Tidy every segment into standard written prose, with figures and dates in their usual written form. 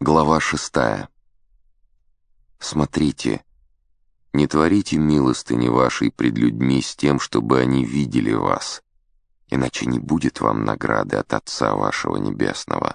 Глава 6. Смотрите, не творите милостыни вашей пред людьми с тем, чтобы они видели вас, иначе не будет вам награды от Отца вашего Небесного.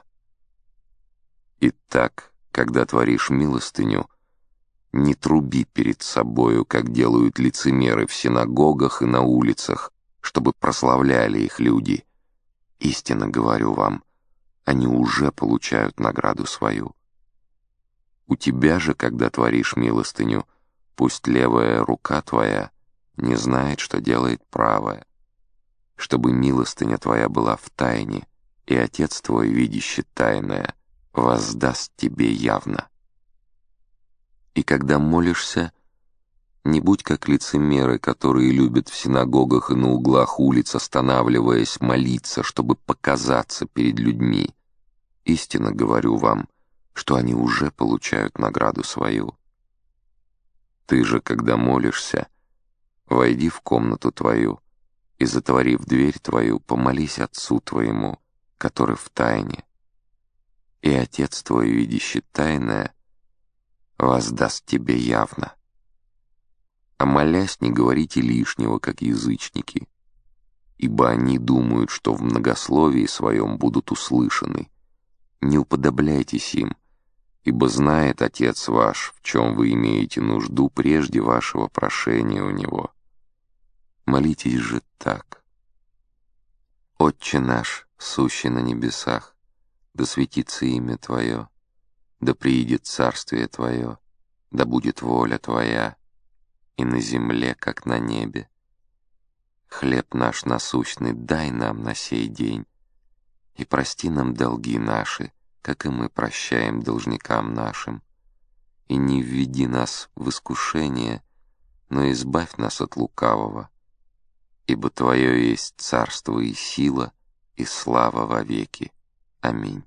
Итак, когда творишь милостыню, не труби перед собою, как делают лицемеры в синагогах и на улицах, чтобы прославляли их люди. Истинно говорю вам, они уже получают награду свою. У тебя же, когда творишь милостыню, пусть левая рука твоя не знает, что делает правая, чтобы милостыня твоя была в тайне, и Отец твой, видящий тайное, воздаст тебе явно. И когда молишься, не будь как лицемеры, которые любят в синагогах и на углах улиц, останавливаясь, молиться, чтобы показаться перед людьми. Истинно говорю вам, что они уже получают награду свою. Ты же, когда молишься, войди в комнату твою и, затворив дверь твою, помолись Отцу твоему, который в тайне, и Отец твой, видящий тайное, воздаст тебе явно. А молясь, не говорите лишнего, как язычники, ибо они думают, что в многословии своем будут услышаны. Не уподобляйтесь им, ибо знает Отец ваш, в чем вы имеете нужду прежде вашего прошения у Него. Молитесь же так. Отче наш, сущий на небесах, да светится имя Твое, да приидет царствие Твое, да будет воля Твоя, и на земле, как на небе. Хлеб наш насущный дай нам на сей день, и прости нам долги наши, как и мы прощаем должникам нашим. И не введи нас в искушение, но избавь нас от лукавого, ибо Твое есть царство и сила, и слава вовеки. Аминь.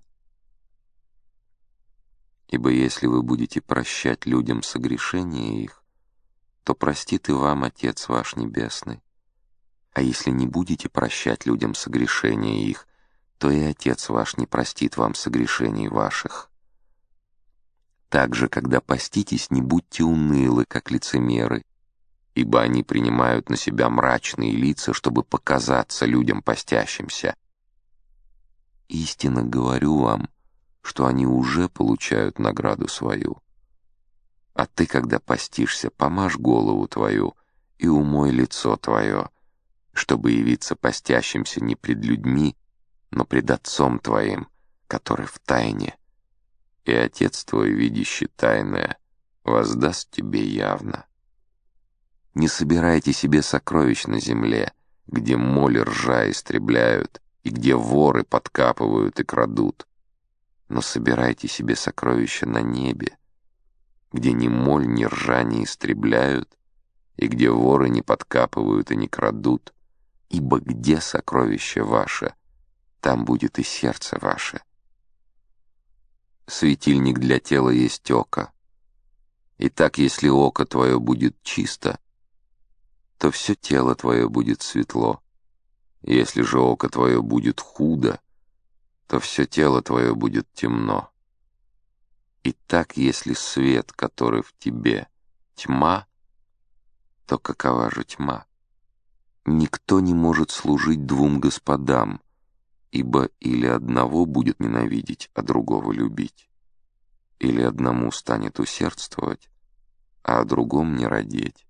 Ибо если вы будете прощать людям согрешения их, то простит и вам Отец ваш Небесный. А если не будете прощать людям согрешения их, то и Отец ваш не простит вам согрешений ваших. Также, когда поститесь, не будьте унылы, как лицемеры, ибо они принимают на себя мрачные лица, чтобы показаться людям постящимся. Истинно говорю вам, что они уже получают награду свою. А ты, когда постишься, помажь голову твою и умой лицо твое, чтобы явиться постящимся не пред людьми, но пред Отцом твоим, который в тайне. И Отец твой, видящий тайное, воздаст тебе явно. Не собирайте себе сокровищ на земле, где моль и ржа истребляют, и где воры подкапывают и крадут, но собирайте себе сокровища на небе, где ни моль, ни ржа не истребляют, и где воры не подкапывают и не крадут, ибо где сокровище ваше, там будет и сердце ваше. Светильник для тела есть око. Итак, если око твое будет чисто, то все тело твое будет светло. Если же око твое будет худо, то все тело твое будет темно. Итак, если свет, который в тебе, тьма, то какова же тьма? Никто не может служить двум господам, ибо или одного будет ненавидеть, а другого любить, или одному станет усердствовать, а о другом не радеть.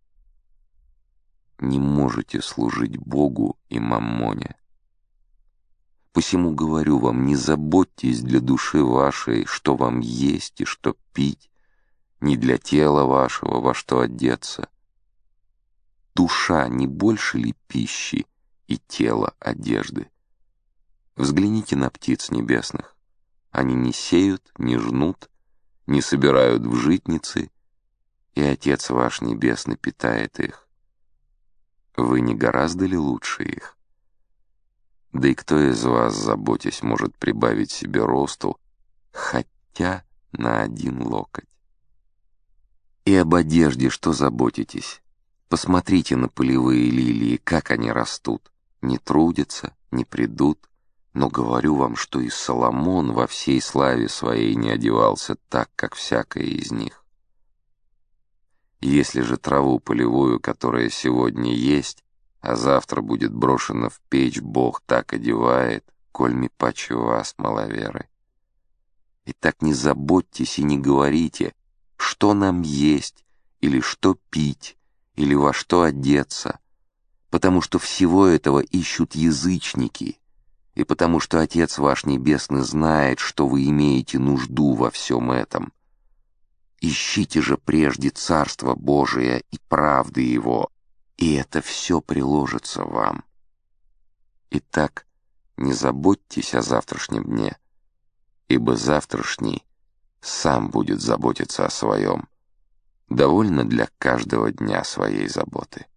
Не можете служить Богу и маммоне. Посему говорю вам, не заботьтесь для души вашей, что вам есть и что пить, ни для тела вашего, во что одеться. Душа не больше ли пищи и тело одежды? Взгляните на птиц небесных. Они не сеют, не жнут, не собирают в житницы, и Отец ваш Небесный питает их. Вы не гораздо ли лучше их? Да и кто из вас, заботясь, может прибавить себе росту, хотя на один локоть? И об одежде что заботитесь? Посмотрите на полевые лилии, как они растут, не трудятся, не прядут. Но говорю вам, что и Соломон во всей славе своей не одевался так, как всякая из них. Если же траву полевую, которая сегодня есть, а завтра будет брошена в печь, Бог так одевает, коль ми паче вас, маловеры. Итак, не заботьтесь и не говорите, что нам есть, или что пить, или во что одеться, потому что всего этого ищут язычники, и потому что Отец ваш Небесный знает, что вы имеете нужду во всем этом. Ищите же прежде Царство Божие и правды Его, и это все приложится вам. Итак, не заботьтесь о завтрашнем дне, ибо завтрашний сам будет заботиться о своем. Довольно для каждого дня своей заботы.